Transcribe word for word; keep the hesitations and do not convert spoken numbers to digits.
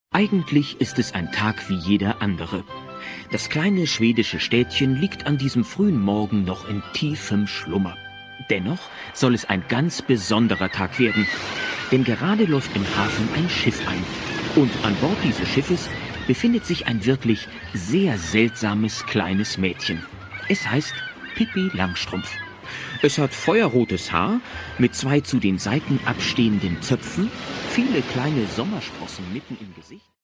Eigentlich ist es ein Tag wie jeder andere. Das kleine schwedische Städtchen liegt an diesem frühen Morgen noch in tiefem Schlummer. Dennoch soll es ein ganz besonderer Tag werden, denn gerade läuft im Hafen ein Schiff ein. Und an Bord dieses Schiffes befindet sich ein wirklich sehr seltsames kleines Mädchen. Es heißt Pippi Langstrumpf. Es hat feuerrotes Haar mit zwei zu den Seiten abstehenden Zöpfen, viele kleine Sommersprossen mitten im Gesicht.